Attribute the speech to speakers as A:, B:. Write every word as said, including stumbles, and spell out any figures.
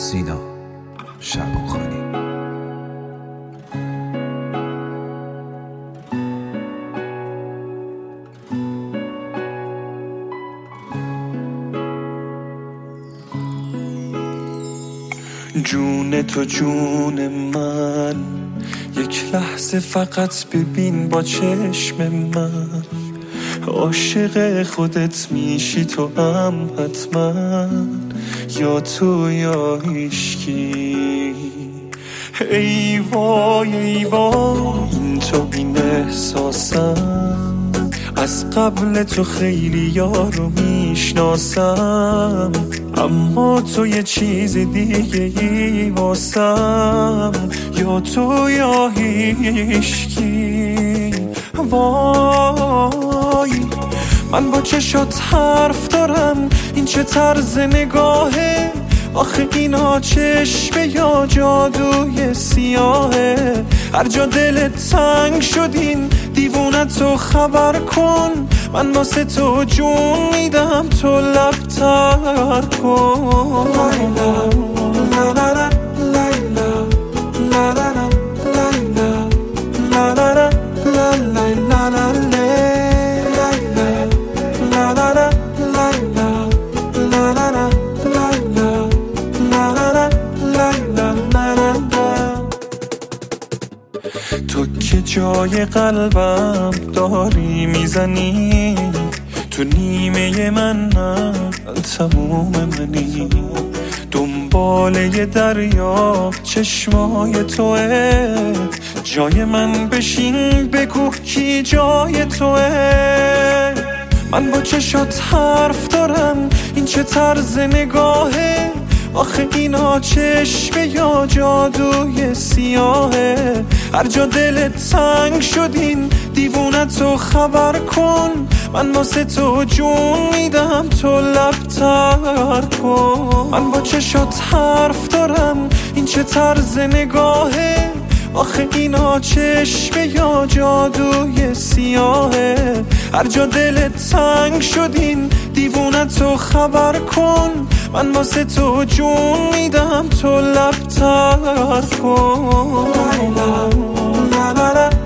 A: سینا شبوخانی.
B: جون تو جون من، یک لحظه فقط ببین با چشم من. عاشق خودت میشی تو هم حتما، یا تو یا هیشکی. ای وای ای وای این تو این احساسم، از قبل تو خیلی یارو میشناسم، اما تو یه چیز دیگه ای واسم، یا تو یا هیشکی. وای من با چشات حرف دارم، این چه طرز نگاهه؟ آخه اینا چشمه یا جادوی سیاهه؟ هر جا دلت تنگ شدین دیوونتو خبر کن، من واسه تو جون میدم تو لب تر کن. لیلا لا لا لا لیلا لا لا لا لیلا لا لا لا لا لیلا لا تو که جای قلبم داری میزنی، تو نیمه من نه تموم منی. دنبال یه دریا چشمای توه، جای من بشین بگو کی جای توه. من با چشات حرف دارم، این چه طرز نگاهه؟ آخه اینا چشمه یا جادوی سیاهه؟ هر جا دلت تنگ شدین دیوونتو خبر کن، من واسه تو جون میدم تو لب تر کن. من با چشات حرف دارم، این چه طرز نگاهه؟ آخه اینا چشمه یا جادوی سیاهه؟ هر جا دلت تنگ شدین دیوونتو خبر کن، من واسه تو جون میدم تو لب تر کن.